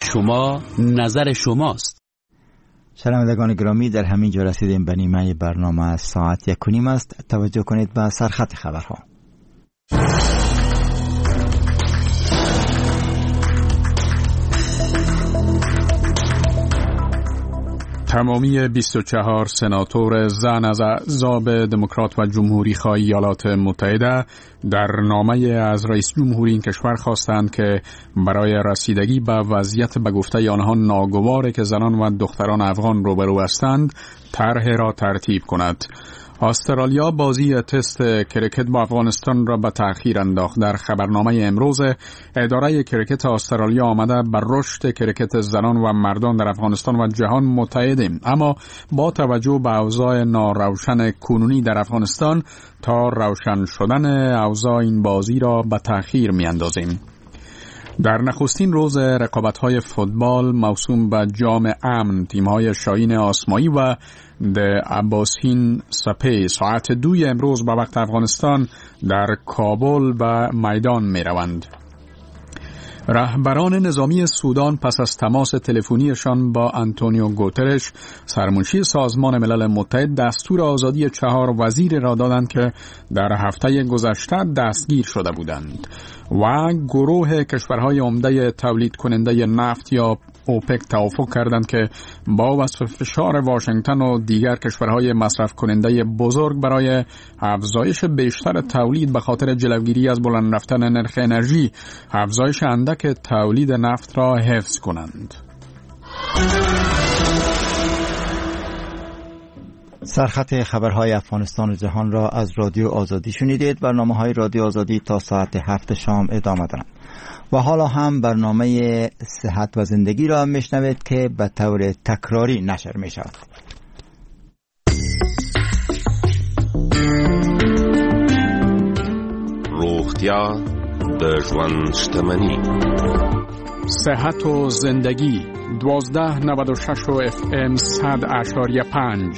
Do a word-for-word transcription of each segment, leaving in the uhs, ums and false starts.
شما نظر شماست. شنوندگان گرامی، در همین جا رسیدیم به نیمه برنامه ساعت یک و نیم است. توجه کنید به سرخط خبرها. تمامی بیست و چهار سناتور زن از احزاب دموکرات و جمهوری خواه ایالات متحده در نامه از رئیس جمهوری این کشور خواستند که برای رسیدگی به وضعیت به گفته آنها ناگواری که زنان و دختران افغان روبرو هستند طرح را ترتیب کند. استرالیا بازی تست کرکت با افغانستان را به تأخیر انداخت. در خبرنامه امروز اداره کرکت استرالیا آمده بر رشد کرکت زنان و مردان در افغانستان و جهان متحدیم، اما با توجه به اوضاع ناروشن کنونی در افغانستان تا روشن شدن اوضاع این بازی را به تأخیر می اندازیم. در نخستین روز رقابت‌های فوتبال موسوم به جام امن، تیم‌های شاهین آسمایی و د عباسین سپه ساعت دوی امروز به وقت افغانستان در کابل به میدان می‌روند. رهبران نظامی سودان پس از تماس تلفنیشان با آنتونیو گوترش سرمنشی سازمان ملل متحد دستور آزادی چهار وزیر را دادند که در هفته گذشته دستگیر شده بودند و گروه کشورهای عمده تولید کننده نفت یا اوپک توافق کردند که با وصف فشار واشنگتن و دیگر کشورهای مصرف کننده بزرگ برای افزایش بیشتر تولید به خاطر جلوگیری از بلند رفتن نرخ انرژی، افزایش اندک تولید نفت را حفظ کنند. سرخط خبرهای افغانستان و جهان را از رادیو آزادی شنیدید. برنامه‌های رادیو آزادی تا ساعت هفت شام ادامه دارند و حالا هم برنامه صحت و زندگی را میشنوید که به طور تکراری نشر می شود. روغتیا د ژوند شتمني. صحت و زندگی دوازده نود و شش و اف ام صد اشاریه پنج.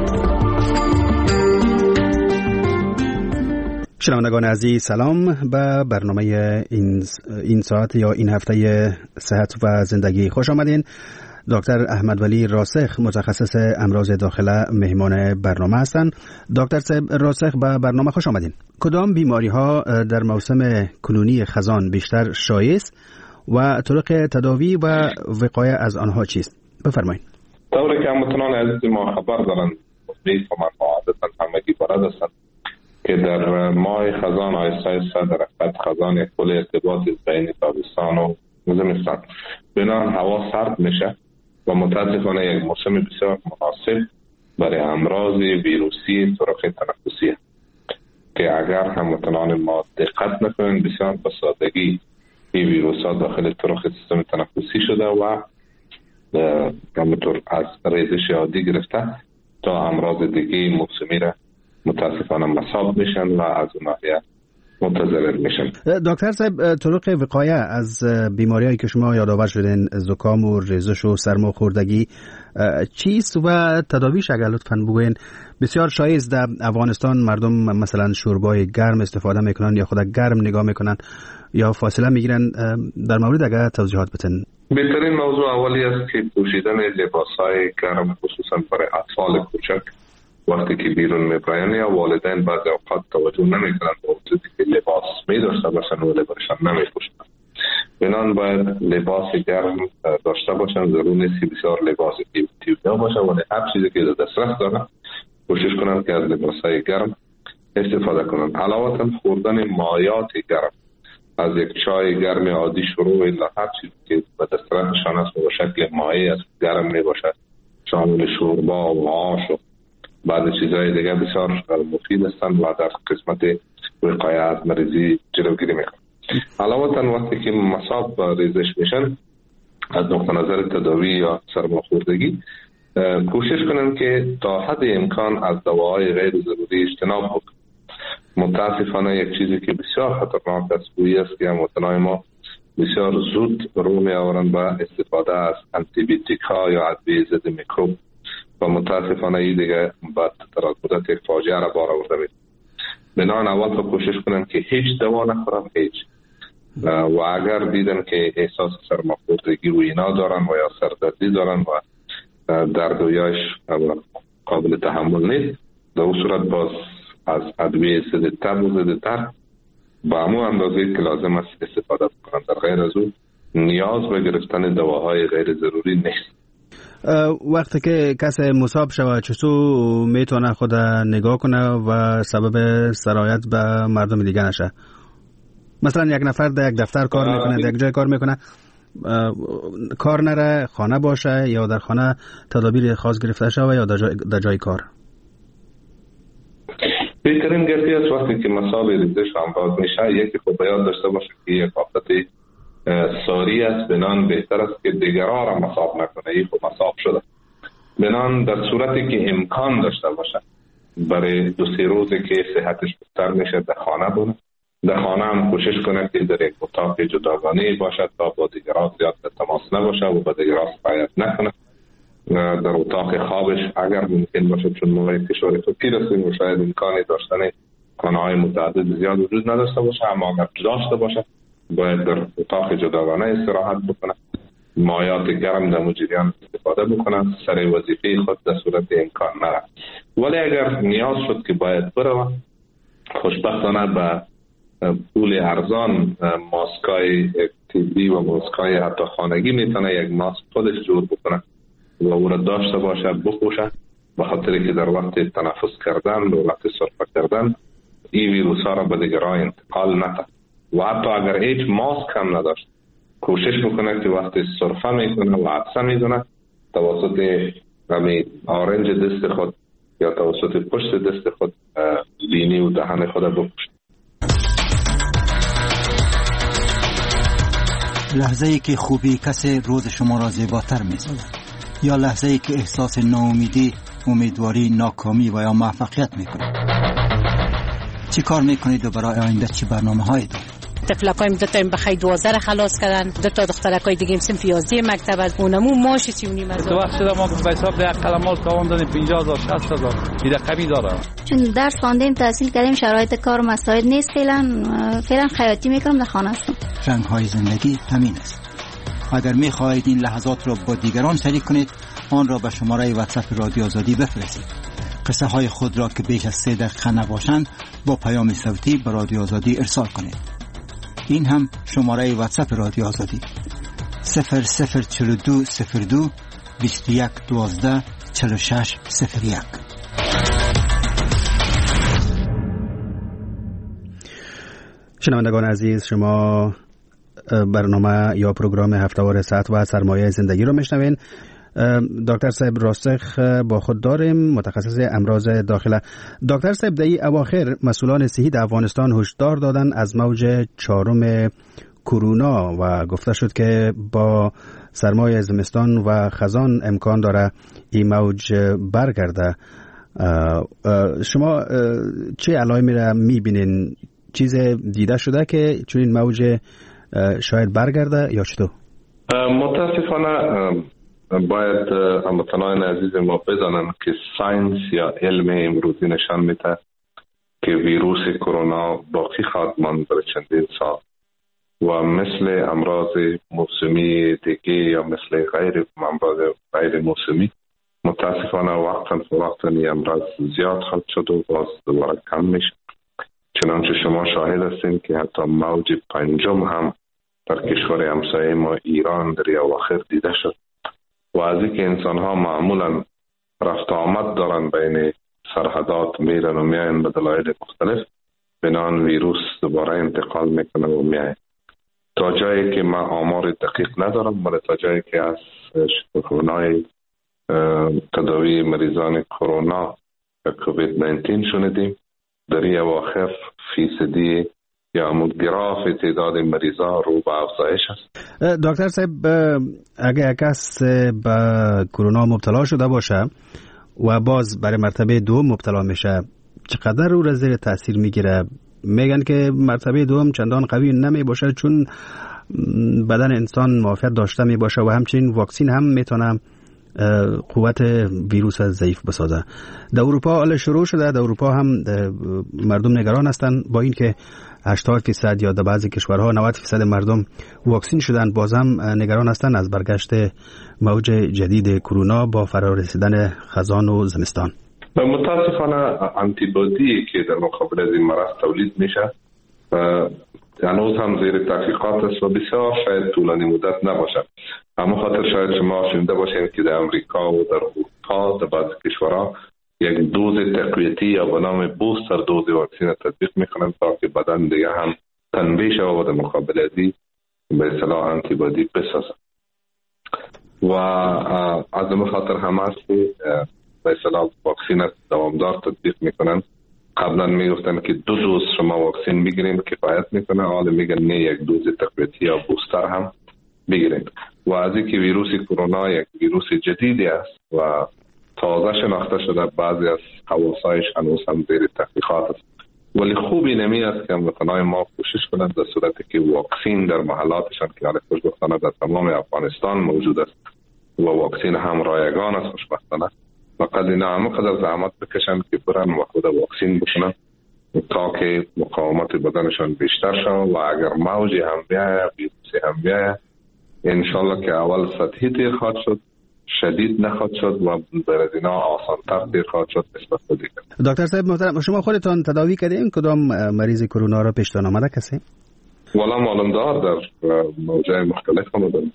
شنوندگان عزیز سلام. به برنامه این این ساعت یا این هفته صحت و زندگی خوش آمدین. دکتر احمد ولی راسخ متخصص امراض داخله مهمان برنامه هستند. دکتر صاحب راسخ به برنامه خوش آمدین. کدام بیماری ها در موسم کنونی خزان بیشتر شایع است و طرق تداوی و وقایه از آنها چیست؟ بفرمایید. طوری که هموطنان عزیز ما خبر دارند نیست و من عادتا همگی برد هستند که در ماه خزان آیسته آیسته در وقت خزان یک پل ارتباط بین تابستان و زمستان بنان هوا سرد میشه و متاسفانه یک موسم بسیار مناسب برای امراض ویروسی طرق تنفسی که اگر هموطنان ما دقت نکنند بسیار به سادگی این ویروس ها داخل طرق سیستم تنفسی شده و همونطور از ریزش عادی گرفته تا امراض دیگه موسمی را متاسفانه مصاب میشن و از اون ناحیه متضرر میشن. دکتر صاحب طرق وقایه از بیماریایی که شما یادآور شدین، زکام و ریزش و سرماخوردگی چیست و تداویش اگر لطفاً بگوین؟ بسیار شایع است در افغانستان مردم مثلا شوربای گرم استفاده میکنن یا خود گرم نگاه میکنن یا فاصله میگیرن. در مورد اگر توضیحات بدین. بهترین موضوع اولی است که پوشیدن لباسهای گرم خصوصا برای اطفال کوچک وقتی که بیرون میبرن یا والدین بعضی اوقات توجه نمیکنن به وجودی که لباس میداشته باشن ولی برشان نمیپوشن. بنان باید لباس گرم داشته باشن. ضرور نیست بسیار لباس تیودا باشه ولی هر چیزی که در دسترس دارن کوشش کنن که از لباسهای گرم استفاده کنن. علاوه خوردن مایات گرم از یک چای گرم عادی شروع الا هر چیزی که به دسترسشان است به شکل مایع است گرم میباشد شامل شوربا و آش و بعض چیزهای دیگه بسیار مفید هستند و در قسمت وقایه از مریضی جلوگیری میکنند. علاوه وقتی که مصاب ریزش میشن از نقطه نظر تداوی یا سرماخوردگی کوشش کنن که تا حد امکان از دواهای غیر ضروری اجتناب بکنن. متاسفانه یک چیزی که بسیار خطرناک است گویی است که هموطنان ما بسیار زود رو می آورند به استفاده از آنتی بیوتیک ها یا ادویه ضد میکروب و متاسفانه این دیگه بعد در مدت یک فاجعه را بار آورده میشه. بنابراین اول تا کوشش کنن که هیچ دوا نخورن، هیچ و اگر دیدن که احساس سرماخوردگی و اینا دارن و یا سردردی دارن و دردویاش قابل تحمل نیست، در اون صورت باز از ادویه ضدتر و ضدتر با همون اندازه که لازم است استفاده بکنن. در غیر از اون نیاز به گرفتن دواهای غیر ضروری نیست. وقتی که کسی مصاب شود چطور میتونه خود نگاه کنه و سبب سرایت به مردم دیگه نشه؟ مثلا یک نفر در یک دفتر کار میکنه، در یک جای کار میکنه، کار نره، خانه باشه یا در خانه تدابیر خاص گرفته شود یا در جای, در جای کار. بهترین گرفتی از وقتی که مصاب ریزش امراض میشه، یکی خود باید داشته باشه که یک آفت ساری است، بنان بهتر است که دیگران را مصاب نکنه. این خود مصاب شده، بنان در صورتی که امکان داشته باشه برای دو سه روزی که صحتش بهتر میشه در خانه بونه. در خانه هم کوشش کنه که در یک اتاق جداگانه باشد تا با دیگران زیاد تماس نباشه و با دیگران سرایت نکنه. در اتاق خوابش اگر ممکن باشه، چون موقع کشور فقیر هستیم و شاید امکانی داشتن خانه‌های متعدد زیاد وجود نداشته باشه، اما اگر داشته باشه باید در اتاق جداگانه استراحت بکنه، مایات گرم در مجریان استفاده بکنه، سر وظیفه خود در صورت امکان نره. ولی اگر نیاز شد که باید بره، خوشبختانه به پول ارزان ماسکای طبی و ماسکای حتی خانگی میتونه یک ماسک خودش جور بکنه و او را داشته باشه، بپوشه، به خاطر که در وقت تنفس کردن و وقت سرفه کردن این ویروس ها را به دیگران انتقال نده. و حتی اگر هیچ ماسک هم نداشت، کوشش میکنه که وقتی سرفه میکنه و عطسه میزنه توسط همین آرنج دست خود یا توسط پشت دست خود بینی و دهن خود بپوشه. لحظه ای که خوبی کسی روز شما را زیباتر می‌سازد، یا لحظه ای که احساس ناامیدی، امیدواری، ناکامی و یا موفقیت می‌کند. چی کار می‌کنید و برای آینده چی برنامه‌هایی دارید؟ طفلکایم دو تا بخای دوازده را خلاص کردن، دو تا دخترکای دیگه هم صنف یازده مکتب از اونمو ماش سی و نیم هزار. دو وقت شده ما به حساب یک قلمال کاوان دادیم پنجاه هزار شصت هزار. این رقمی داره. چون درس خواندیم، تحصیل کردیم، شرایط کار مساعد نیست، فعلا فعلا خیاطی میکنم، در خانه هستم. رنگ‌های زندگی همین است. اگر می‌خواهید این لحظات را با دیگران شریک کنید، آن را به شماره واتساپ رادیو آزادی بفرستید. قصه های خود را که بیش از سه دقیقه نباشند با پیام صوتی به رادیو آزادی ارسال کنید. این هم شماره واتساپ رادیو آزادی صفر صفر چهل و دو صفر دو بیست و یک دوازده چهل و شش صفر یک. شنوندگان عزیز، شما برنامه یا پروگرام هفته‌وار صحت و سرمایه زندگی رو میشنوین. دکتر صاحب راسخ با خود داریم، متخصص امراض داخله. دکتر صاحب، در این اواخر مسئولان صحی در افغانستان هشدار دادن از موج چهارم کرونا و گفته شد که با سرمای زمستان و خزان امکان داره این موج برگرده. شما چه علائمی را میبینین؟ چیز دیده شده که چون این موج شاید برگرده یا چطور؟ متاسفانه باید هموطنان عزیز ما بدانند که ساینس یا علم امروزی نشان میده که ویروس کرونا باقی خواهد ماند برای چندین سال و مثل امراض موسمی دیگه یا مثل غیر امراض غیر موسمی متاسفانه وقتا فوقتا این امراض زیاد خواهد شد و باز دوباره کم میشه. چنانچه شما شاهد هستین که حتی موج پنجم هم در کشور همسایه ما ایران در اواخر دیده شد و از اینکه انسان ها معمولا رفت آمد دارن بین سرحدات، میرن و میاین به دلایل مختلف، بنان ویروس دوباره انتقال میکنه و میاین. تا جایی که من آمار دقیق ندارم، ولی تا جایی که از شفاخانه‌های تداوی مریضان کرونا یا کووید نوزده شنیدیم، در این اواخر فیصدی یا همون گراف تعداد مریضا رو به افزایش است. دکتر صاحب، اگر کس به کرونا مبتلا شده باشه و باز برای مرتبه دوم مبتلا میشه، چقدر او را زیر تاثیر میگیره؟ میگن که مرتبه دوم چندان قوی نمی باشه چون بدن انسان معافیت داشته می باشه و همچنین واکسین هم میتونه قوت ویروس ضعیف بسازه. در اروپا حالا شروع شده، در اروپا هم مردم نگران هستن با این که هشتاد درصد یا در بعضی کشورها نود درصد مردم واکسین شدن، بازم نگران هستند از برگشت موج جدید کرونا با فرا رسیدن خزان و زمستان. متاسفانه آنتیبادی که در مقابل از این مرض تولید میشه هنوز هم زیر تحقیقات است و بسیار شاید طولانی مدت نباشد. اما خاطر شاید شما شنیده باشید که در امریکا و در اروپا در بعضی کشورها یک دوز تقویتی یا به نام بوستر دوز واکسن تطبیق میکنند تا که بدن دیگه هم تنبیه شود و در مقابل از این به اصطلاح آنتیبادی بسازد. و از این خاطر هم است که به اصطلاح واکسن دوامدار تطبیق میکنند. قبلا میگفتن که دو دوز شما واکسن بگیرید کفایت میکنه، حالا میگن نه یک دوز تقویتی یا بوستر هم بگیرید. و از اینکه ویروس کرونا یک ویروس جدیدی است و تازه شناخته شده، بعضی از خواصایش هنوز هم زیر تحقیقات است، ولی خوبی نمی است که هموطنان ما کوشش کنند در صورتی که واکسن در محلاتشان که حالا خوشبختانه در تمام افغانستان موجود است و واکسن هم رایگان است خوشبختانه، فقط اینا هم قدر زحمت بکشند که برن و خود واکسن بکنن تا که مقاومت بدنشان بیشتر شد و اگر موجی هم بیاید ویروسی هم بیاید انشالله که اول سطحی تیر خواهد شد، شدید نخواهد شد و در از اینا آسان‌تر تیر خواهد شد نسبت به دیگر. دکتر صاحب محترم، شما خودتان تداوی کردین؟ کدام مریض کرونا را پیشتان آمده کسی؟ والا معلومدار در موجهای مختلف آمدن.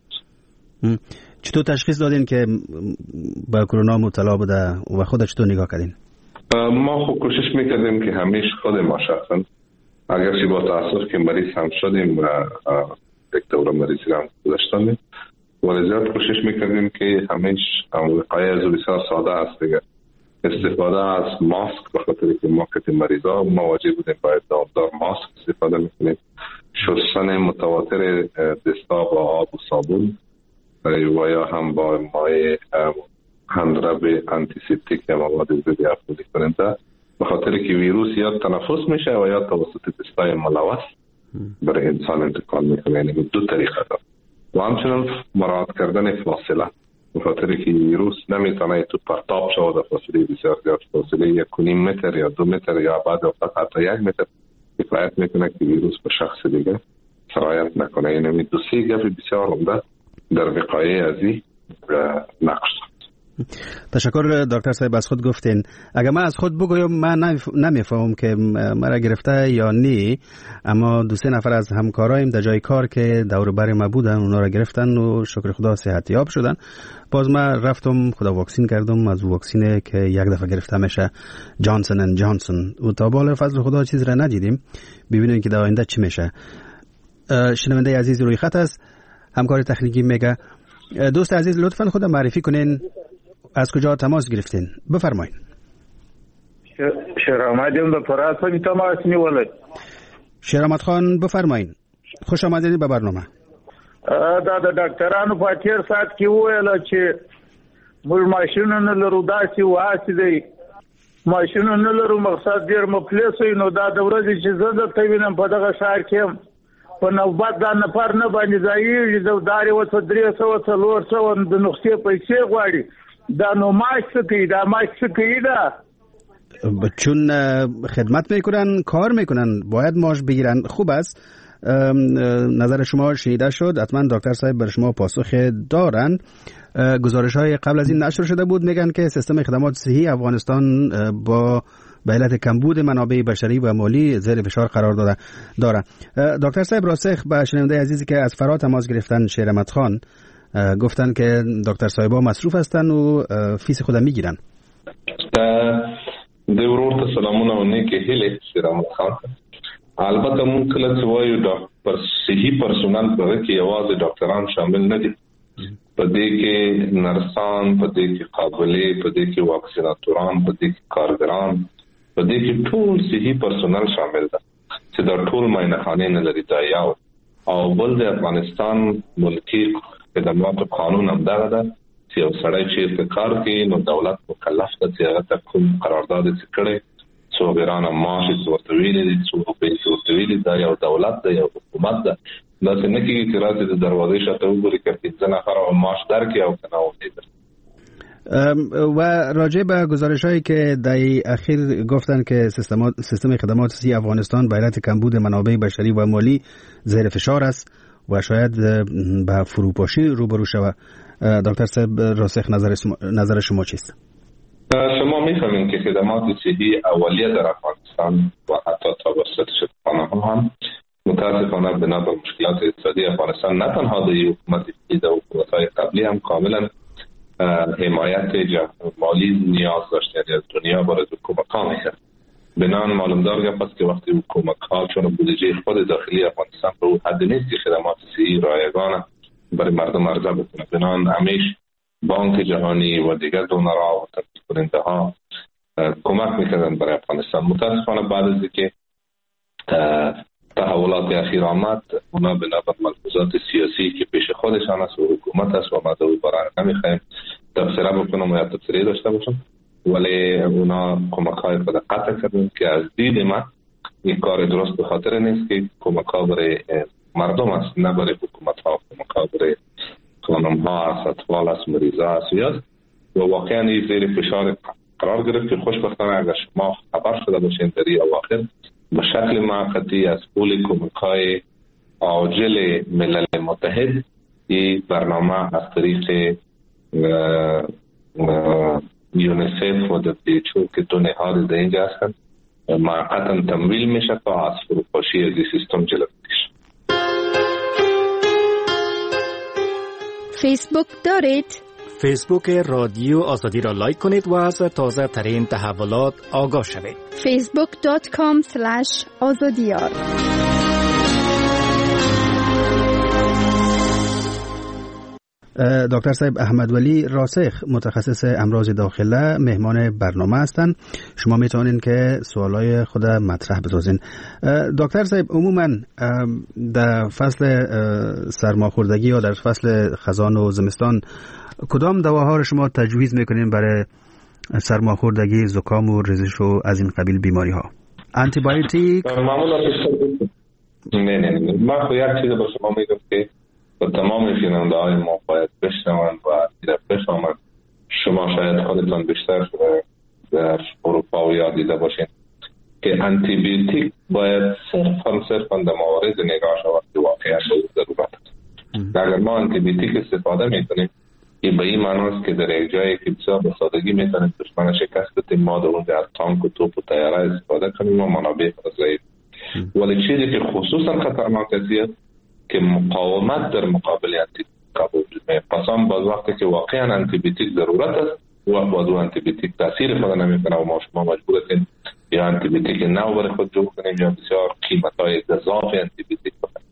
چطور تشخیص دادین که با کرونا مبتلا بوده و خود چطور نگاه کردین؟ ما خوب کوشش میکردیم که همیشه خود ما شخصا اگرچه با تأثیر که مریض هم شدیم و یک دوره مریضی هم گذاشتیم، ولی زیاد کوشش میکردیم که همیشه وقایه از بسیار ساده است دیگه. استفاده از ماسک، به خاطر که ما که مریضا مواجه بودیم باید دامدار ماسک استفاده میکنیم. شستن متواتر دستا با آب و صابون و یا هم با مایع هندرب انتیسپتیک یا مواد ضد افزودی کننده، به خاطر که ویروس یا تنفس میشه و یا توسط دستای ملوث برای انسان انتقال میکنه. یعنی دو طریقه داره. و همچنین مراعات کردن فاصله، به خاطر که ویروس نمیتونه تو پرتاب شود فاصله بسیار زیاد، فاصله یک و نیم متر یا دو متر یا بعد وقت حتی یک متر کفایت میکنه که ویروس به شخص دیگه سرایت نکنه. یعنی دو سه گپ بسیار عمده در وقایه از این نقش دارد. تشکر دکتر صاحب، از خود گفتین. اگر من از خود بگویم من نمیفهمم که مرا گرفته یا نی، اما دو سه نفر از همکارایم در جای کار که دور بر ما بودن اونا را گرفتن و شکر خدا صحتیاب شدن. باز من رفتم خدا واکسین کردم از واکسینی که یک دفعه گرفته میشه، جانسون اند جانسون، و تا بالا فضل خدا چیز را ندیدیم. ببینیم که در آینده چی میشه. شنونده عزیز روی خط است، همکار تکنیکی میگه. دوست عزیز لطفاً خود معرفی کنین، از کجا تماس گرفتین؟ بفرمایید. شیرآمدیم در فرانسه تماس نیولید. شیرآمد خان بفرمایید. خوش آمدید به برنامه. دا د ډاکټرانو په تیر سات کې وویل چې موږ ماشینونه لرو، داسې واسې دی ماشینونه لرو، مقصد ډېر مفلس وي. نو دا د ورځې چې زه درته وینم په دغه ښار کې یم په نوبت دا نفر نه باندې ځایېږي، دارې ورته درې سوه څلور سوه د نسخې پیسې غواړي. دا نو ماش څه کوي؟ دا ماش څه کوي؟ دا چون خدمت میکنن، کار میکنن، باید ماش بگیرن. خوب است، نظر شما شنیده شد. حتما دکتر صاحب بر شما پاسخ دارن. گزارش های قبل از این نشر شده بود، میگن که سیستم خدمات صحی افغانستان با به علت کمبود منابع بشری و مالی زیر فشار قرار داده داره. دکتر صاحب راسخ به شنونده عزیزی که از فرا تماس گرفتن، شیرآمد خان، گفتن که دکتر صاحبا مصروف هستن و فیس خود میگیرن. د ورور ته سلامونه و نیکه هیله شیرآمد خان. البته مونږ کله چې وایو ډاکټر صحي پرسونل په کې یوازې ډاکټران شامل نه دي، په دې کې نرسان، په دې کې قابلې، په دې کې واکسیناتوران، په دې کې کارګران، په دې کې ټول صحي پرسونل شامل دي چې دا ټول معاینخانې نه لري. دا یو او بل د افغانستان ملکی خدمات قانون هم دغه ده چې یو سړی چې کار کوي نو دولت مکلف ده چې هغه ته کوم قرارداد یې کړی، څو غیرانه معاش یې ورته ویلي دي، څو پیسې ورته ویلي. دا یو دولت ده، یو حکومت ده. داسې نه کېږي چې راځي د دروازې شاته وګوري که پنځه نفره معاش درکړي او که نه ورته درکړي. و راجع به گزارش هایی که در اخیر گفتن که سیستم خدمات سی افغانستان به علت کمبود منابع بشری و مالی زیر فشار است و شاید به فروپاشی روبرو شود. دکتر صاحب راسخ نظر نظر شما چیست؟ شما می‌فهمید که خدمات صحی اولیه در افغانستان و حتی توسط شفاخانه‌ها هم متاسفانه بنا به مشکلات اقتصادی افغانستان نه تنها در حکومت جدید و حکومت‌های قبلی هم کاملا حمایت مالی نیاز داشت، یعنی از دنیا برای حکومت‌ها می‌کرد. بنان معلومدار گپ است که وقتی حکومت‌ها چون بودجه خود داخلی افغانستان به اون حد نیست که خدمات صحی رایگان برای مردم عرضه بکنه، بنان همیش بانک جهانی و دیگر دونرها و تامین کننده ها کمک میکردن برای افغانستان. متاسفانه بعد از اینکه تحولات اخیر آمد، اونا بنا به ملحوظات سیاسی که پیش خودشان است و حکومت است و ما دوباره نمیخوایم تبصره بکنم و یا تبصره داشته باشم، ولی اونا کمک های خود قطع کردن که از دید من این کار درست به خاطر نیست که کمک ها برای مردم است نه برای حکومت ها. کمک ها برای خانم ها است، اطفال است، مریضا است و واقعا این زیر فشار قرار گرفت که خوشبختانه اگر شما خبر شده باشین در این اواخر به شکل موقتی از پول کمک های عاجل ملل متحد این برنامه از طریق یونیسف و دبلیوچو که دو نهاد در اینجا هستند موقتا تمویل میشه تا از فروپاشی از این سیستم جلو بکشه. فیسبوک دارید؟ فیسبوک رادیو آزادی را لایک کنید و از تازه ترین تحولات آگاه شوید. فیسبوک دات کام اسلش آزادیار. دکتر صاحب احمد ولی راسخ متخصص امراض داخله مهمان برنامه هستند. شما میتونین که سوالای خود مطرح بسازین. دکتر صاحب عموما در فصل سرماخوردگی یا در فصل خزان و زمستان کدام دواها رو شما تجویز میکنین برای سرماخوردگی، زکام و ریزش و از این قبیل بیماری ها؟ آنتی بیوتیک؟ معمولا نه نه نه من خو یک چیز به شما میگم که با تمام شنونده های ما باید بشنوند و دیده بفهمند. شما شاید خودتان بیشتر در اروپا و یاد دیده باشین که آنتی بیوتیک باید صرفا صرفا در موارد نگاه شود که واقعا ضرورت است. اگر ما آنتی بیوتیک استفاده میکنیم این به این معنی است که در یک جایی که بسیار به سادگی میتونیم دشمن شکست بدیم ما در اونجا از تانک و توپ و طیاره استفاده کنیم و منابع ضعیف. ولی چیزی که خصوصا خطرناک است که مقاومت در مقابل آنتی بیوتیک وجود می‌آورد. پس هم باز وقتی که واقعا آنتی بیوتیک ضرورت است و باز آنتی بیوتیک تاثیر خود نمیکنه و ما شما مجبور هستیم یا آنتی بیوتیک نو برای خود جور کنیم یا بسیار قیمت‌های گزاف آنتی بیوتیک بدیم.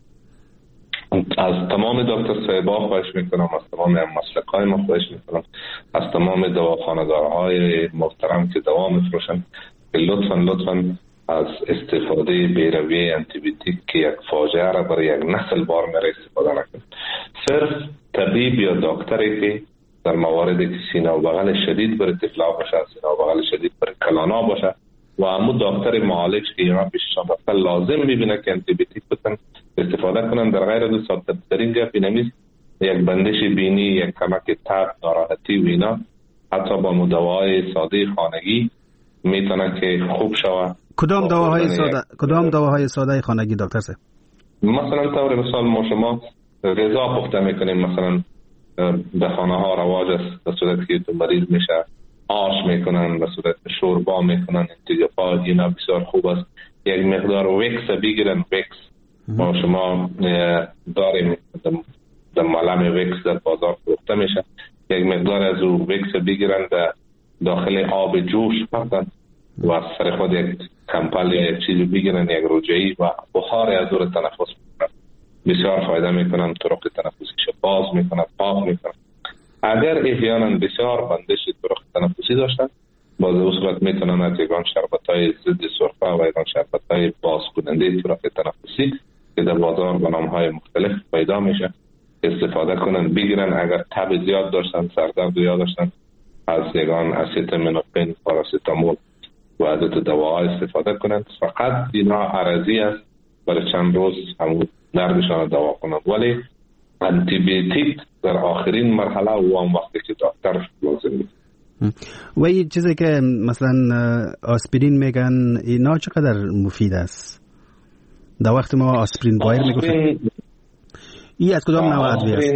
از تمام دکتر صاحبا خواهش میکنم، از تمام مسلک‌های ما خواهش میکنم، از تمام دواخانه‌دارهای محترم که دوا میفروشن که لطفاً لطفاً از استفاده بیروی آنتی بیوتیک که یک فاجعه را برای یک نسل بار میره استفاده نکنید. صرف طبیب یا دکتری که در مواردی که سینه و بغل شدید برای طفلا باشه، سینه و بغل شدید برای کلانا باشه و همون دکتر معالج که اینا پیششان رفته لازم میبینه که آنتی بیوتیک بتن استفاده کنن. در غیر از ساده ترین گپ اینه یک بندش بینی، یک کمک تب، ناراحتی و اینا حتی با مداوای ساده خانگی میتونه که خوب شود. کدام دواهای ساده کدام دواهای ساده خانگی دکتر صاحب؟ مثلا طور مثال ما شما غذا پخته میکنیم، مثلا به خانه ها رواج است به صورت که تو مریض میشه آش میکنن، به صورت شوربا میکنن، دیگه پا اینا بسیار خوب است. یک مقدار وکس بگیرن، وکس ما شما داریم در ملم وکس در بازار فروخته میشه، یک مقدار از او وکس بگیرن در داخل آب جوش پختن و سر خود یک کمپل یا یک چیزی بگیرن، یک رجعی و بخار از او را تنفس میکنن، بسیار فایده میکنن، طرق تنفسیش باز میکنن، پاک میکنن. اگر احیانا بسیار بندش طرق تنفسی داشتن باز او صورت میتونن از یکان شربت های ضد سرفه و یکان شربت های باز کننده طرق تنفسی که در بازار به نام های مختلف پیدا میشه استفاده کنن، بگیرن. اگر تب زیاد داشتن، سردرد زیاد داشتن، از یکان اسیتامینوفن، پاراسیتامول و عدد دواها استفاده کنند. فقط اینا عرضی است برای چند روز همون دردشان دوا کنند، ولی آنتی بیوتیک در آخرین مرحله و هم وقتی که دکتر لازم نیست. و این چیزی که مثلا آسپرین میگن اینا چقدر مفید است؟ در وقت ما آسپرین بایر میگفتن این از کدام نوع ادویه است؟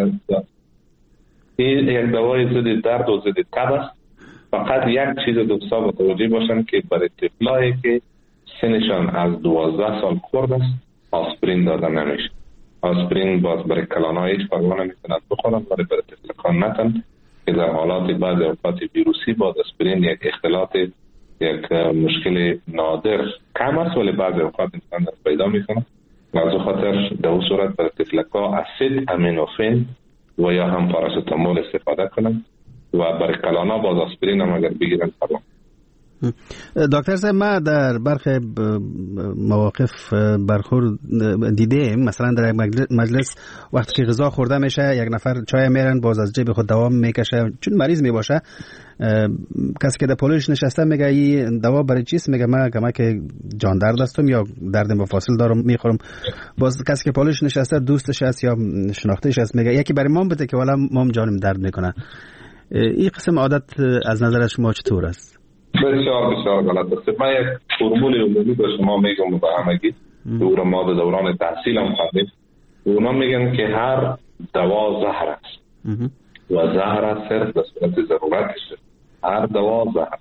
این یک دوای ضد درد و ضد تب است. فقط یک چیز دوستا متوجه باشن که برای طفلایی که سنشان از دوازده سال خورد است آسپرین داده نمیشه. آسپرین باز برای کلان‌ها هیچ فرق نمیکنه بخورن، ولی برای طفلان نتن که در حالات بعضی اوقات ویروسی با آسپرین یک اختلاط یک مشکل نادر کم است، ولی بعضی اوقات انسان در پیدا میکنه. از خاطر در اون صورت برای طفلک‌ها اسید امینوفن و یا هم پاراسیتامول استفاده کنن و برای کلان‌ها باز آسپرین هم اگر بگیرن فرق. دکتر صاحب ما در برخی مواقف برخورد دیدیم، مثلا در مجلس وقتی که غذا خورده میشه یک نفر چای میرن باز از جیب خود دوا میکشه چون مریض میباشه. کسی که در پلوش نشسته میگه این دوا برای چیست؟ میگه من کمک جان درد هستم یا درد مفاصل دارم میخورم. باز کسی که پلوش نشسته دوستش است یا شناختهش است میگه یکی برای مام بده که والا مام جانم درد میکنه. این قسم عادت از نظر شما چطور است؟ بسیار بسیار غلط است. من یک فرمول عمومی به شما میگم به همگی دور ما به دوران تحصیل هم خوندیم. اونا میگن که هر دوا زهر است و زهر صرف به صورت ضرورتش. هر دوا زهر.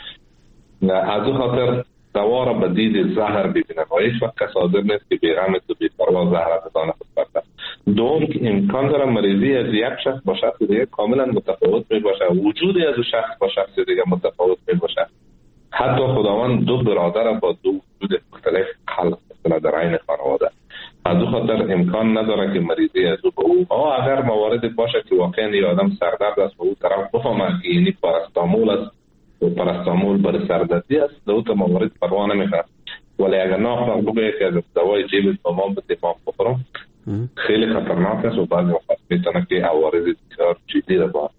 از او خاطر دوا را به دید زهر ببینن و هیچ وقت کس حاضر نیست که بیغمت و بی‌پروا زهر بزانه خود برده. دوم که امکان داره مریضی از یک شخص با شخص دیگه کاملا متفاوت می باشه، وجودی از شخص با شخص دیگه متفاوت می باشه. حتی خداوند دو برادر با دو وجود مختلف خلق کنه در عین خانواده. از او خاطر امکان نداره که مریضی از او به او آه اگر موارد باشه که واقعا این آدم سردرد است و او طرف بفهمه که اینی پاراستامول است و پاراستامول برای سردردی است، در اون موارد پروا نمیکنه. ولی اگر ناخواه بگه که از دوای جیب مامان به دفاع بخورم خیلی خطرناک است و بعضی وقت میتونه که عوارض بسیار جدی را با.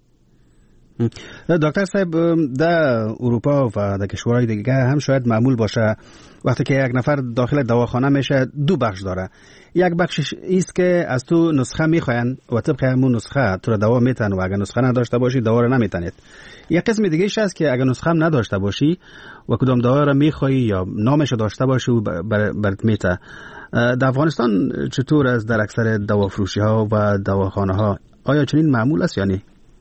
دکتر صاحب در اروپا و در کشورهای دیگه هم شاید معمول باشه وقتی که یک نفر داخل دواخانه میشه دو بخش داره. یک بخشش است که از تو نسخه میخواین و طبق همون نسخه تو دوا میتن و اگر نسخه نداشته باشی دوا رو نمیتنید. یک قسم دیگه ایش است که اگر نسخه هم نداشته باشی و کدام دوا رو میخوای یا نامش داشته باشی و برات میته. در افغانستان چطور است در اکثر دوافروشی ها و دواخانه ها؟ آیا چنین معمول است یا نه؟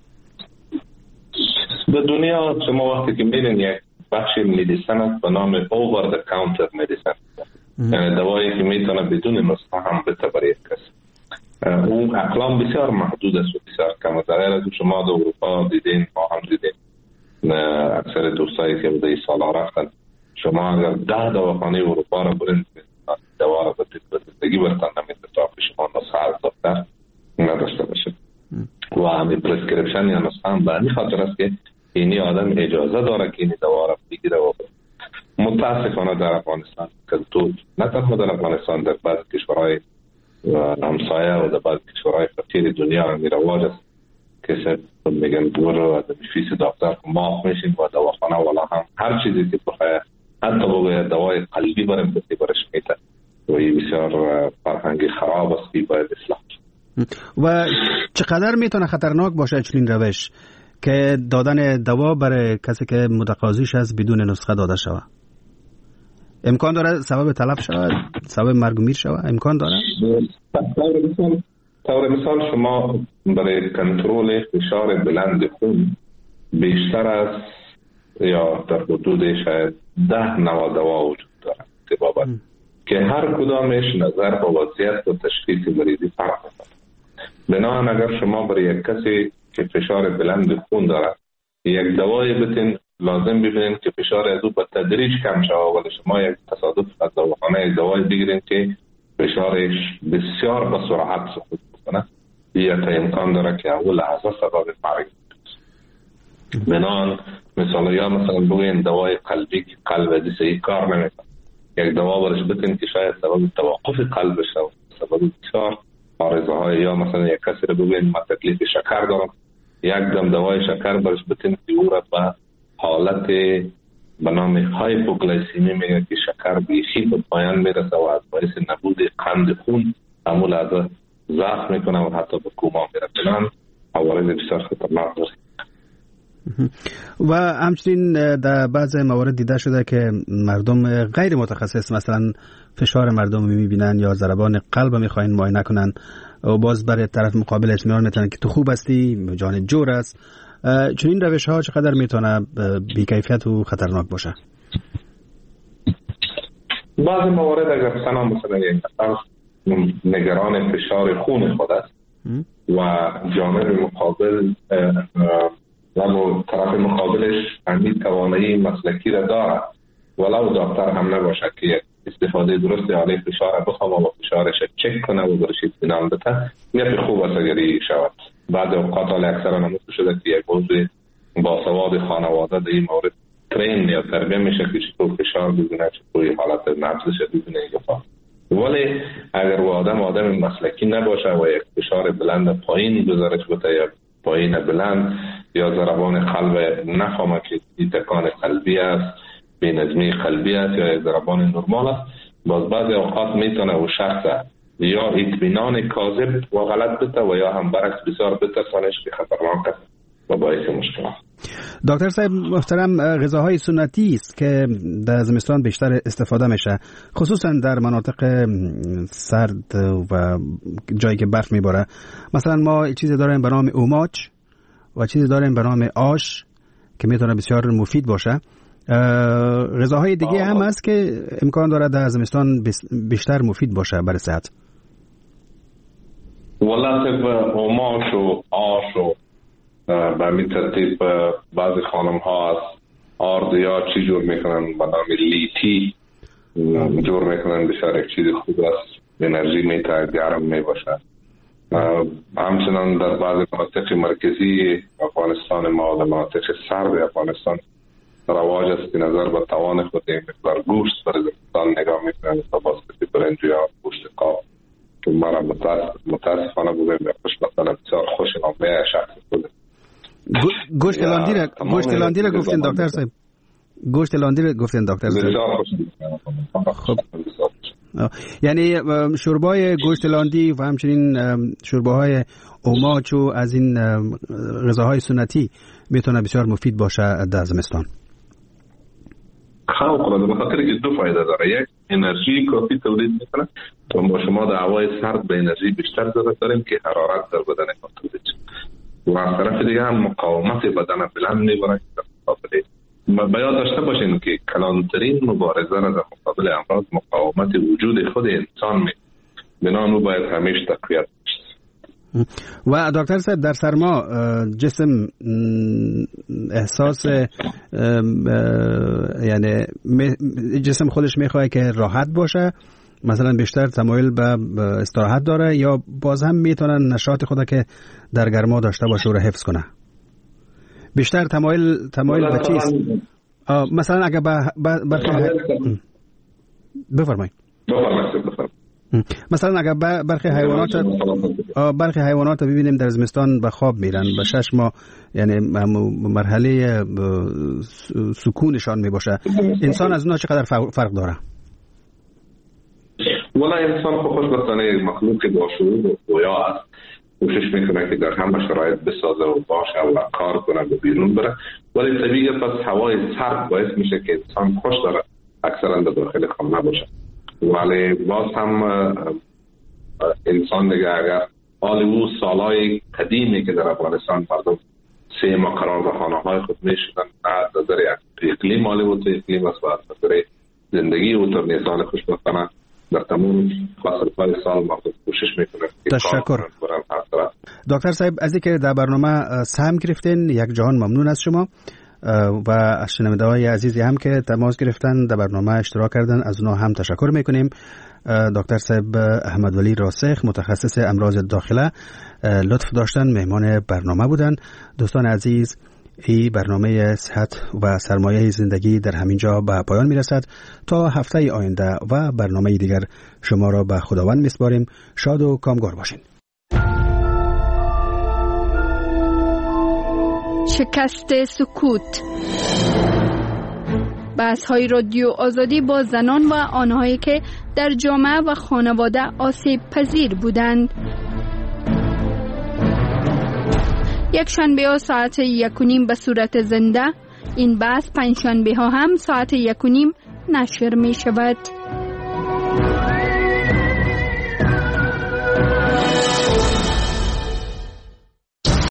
به دنیا شما وقتی که میرین یک بخش مدیسن است به نام over the counter medicine، یعنی دوایی که میتونه بدون نسخه هم بده برای کس. اون اقلام بسیار محدود است و بسیار کم است. در شما در اروپا دیدین، ما هم دیدین اکثر دوستایی که بوده ای سالا رفتن، شما اگر ده دواخانه اروپا را برین دوا را بدید به زندگی برتن نمیده تا که شما نسخه از دکتر نداشته باشید. و همین پرسکریپشن یا نسخه هم به این خاطر است که اینی آدم اجازه داره که این دوا را بگیره و متاسفانه در افغانستان که تو نه تنها در افغانستان در بعض کشورهای همسایه و در بعض کشورهای فقیر دنیا هم رواج است که سب میگن برو از فیس دکتر معاف میشین و دواخانه والا هم هر چیزی که بخواه حتی بگوید دوای قلبی برم بسی برش میته و این بسیار فرهنگی خراب است که باید اصلاح. و چقدر میتونه خطرناک باشه چنین روش که دادن دوا برای کسی که متقاضیش از بدون نسخه داده شود؟ امکان داره سبب تلف شود، سبب مرگ و میر شود؟ امکان داره؟ طور مثال شما برای کنترل فشار بلند خون بیشتر از یا در حدود شاید ده نوع دوا وجود داره که بابت که هر کدامش نظر با وضعیت و تشخیص مریضی فرق میکنه. بنابراین اگر شما برای یک کسی که فشار بلند خون داره یک دوای بتین لازم ببینید که فشار از او به تدریج کم شود، ولی شما یک تصادف از دواخانه دوای بگیرید که فشارش بسیار به سرعت سقوط بکنه، یا تا امکان داره که اول لحظه سبب مرگ بشه. بنابراین مثلا یا مثلا بگوین دوای قلبی که قلب دیسه کار نمیکنه، یک دوا برش بتین که شاید سبب توقف قلب بشه، سبب بسیار عارضه های، یا مثلا یک کسی رو بگوین ما تکلیف شکر دارم، یک دم دوای شکر برش بتین که او را به حالت به نام هایپوگلیسیمی میگه که شکر بیخی به پایان میرسه و از باعث نبود قند خون همون لحظه ضعف میکنه و حتی به کوما میره. بنان عوارض بسیار خطرناک داره. و همچنین در بعض موارد دیده شده که مردم غیر متخصص مثلا فشار مردم رو میبینن یا ضربان قلب میخواین معاینه کنن و باز برای طرف مقابل اطمینان میتونن که تو خوب هستی، جان جور است. چون این روش ها چقدر میتونه بی‌کیفیت و خطرناک باشه؟ بعضی موارد اگر مثلا مثلا یک نفر نگران فشار خون خود است و جانب مقابل و طرف مقابلش همین توانایی مسلکی را دارد ولو دکتر هم نباشه که استفاده درست علیه فشار بخوام و فشارش چک کنه و برش اطمینان بده، میگه خوب است اگر این شود. بعد اوقات حال اکثرا نموده شده که یک عضو باسواد خانواده در این مورد ترین یا تربیه میشه که چطور فشار بزنه، چطور حالت نبضش بزنه یا ولی اگر و آدم آدم مسلکی نباشه و یک فشار بلند پایین گزارش بده یا پایین بلند یا ضربان قلب نفهمه که این تکان قلبی است، بینظمی قلبی است یا یک ضربان نرمال است، باز بعضی اوقات میتونه و شخص یا اطمینان کاذب و غلط بده و یا هم برعکس بسیار بترسانش که خطرناک است و باعث مشکل است. دکتر صاحب محترم، غذاهای سنتی است که در زمستان بیشتر استفاده میشه، خصوصا در مناطق سرد و جایی که برف میباره. مثلا ما چیزی داریم به نام اوماچ و چیزی داریم به نام آش که میتونه بسیار مفید باشه. غذاهای دیگه هم هست که امکان داره در زمستان بیشتر مفید باشه برای صحت. والله طب اوماش و آش و به همین ترتیب بعضی خانم ها از آرد یا چی جور میکنن به نام لیتی جور میکنن، بسیار یک چیز خوب است، انرژی میتونه گرم میباشه. همچنان در بعض مناطق مرکزی افغانستان ما، در مناطق سرد افغانستان رواج است که نظر به توان خود این مقدار گوشت برای زمستان نگاه میکنن تا باسکتی برنج یا گوشت قاب که مرا متاسفانه بودیم به خوشبختانه بسیار خوش نامه شخص خود. گوشت لاندی را گوشت لاندی را گفتین دکتر صاحب، گوشت لاندی را گفتین دکتر صاحب. خب یعنی شوربای گوشت لاندی و همچنین شورباهای اوماچ و از این غذاهای سنتی میتونه بسیار مفید باشه در زمستان. خب به خاطر که دو فایده داره، یک انرژی کافی تولید میکنه و ما شما در هوای سرد به انرژی بیشتر ضرورت داریم که حرارت در بدن ما تولید شه و از طرف دیگه هم مقاومت بدن بلند میبره در مقابل. به یاد داشته باشین که کلانترین مبارزه را در مقابل امراض مقاومت وجود خود انسان می بنابراین او باید همیشه تقویت بشه. و دکتر صاحب در سرما جسم احساس یعنی جسم خودش میخواد که راحت باشه، مثلا بیشتر تمایل به استراحت داره یا باز هم میتونه نشاط خود که در گرما داشته باشه و رو حفظ کنه؟ بیشتر تمایل تمایل به چیست؟ مثلا اگه برخی بفرمایید مثلا اگر برخی حیوانات برخی حیوانات ببینیم در زمستان به خواب میرن به شش ماه، یعنی مرحله سکونشان میباشه، انسان از اونها چقدر فرق داره؟ والا انسان خب خوشبختانه مخلوق با شعور و گویا است، کوشش میکنه که در همه شرایط بسازه و باشه و کار کنه و بیرون بره، ولی طبیعی پس هوای سرد باعث میشه که انسان خوش داره اکثرا در داخل خانه باشه. ولی باز هم انسان دیگه اگر حال او سالهای قدیمی که در افغانستان مردم سه ماه قرار به خانه های خود میشدن، از نظر اقلیم حال او تو اقلیم است و از نظر زندگی او تو نیسان خوشبختانه در تمام فصلهای سال مردم کوشش میکنه. تشکر دکتر صاحب از اینکه در برنامه سهم گرفتین، یک جهان ممنون از شما و از شنونده‌های عزیزی هم که تماس گرفتن در برنامه اشتراک کردن، از اونها هم تشکر میکنیم. دکتر صاحب احمد ولی راسخ متخصص امراض داخله لطف داشتن مهمان برنامه بودن. دوستان عزیز، این برنامه صحت و سرمایه زندگی در همین جا به پایان میرسد. تا هفته آینده و برنامه دیگر شما را به خداوند میسپاریم. شاد و کامگار باشین. شکست سکوت، بحث‌های رادیو آزادی با زنان و آنهایی که در جامعه و خانواده آسیب پذیر بودند. یک شنبه ها ساعت یک و نیم به صورت زنده. این بحث پنج شنبه ها هم ساعت یک و نیم نشر می شود.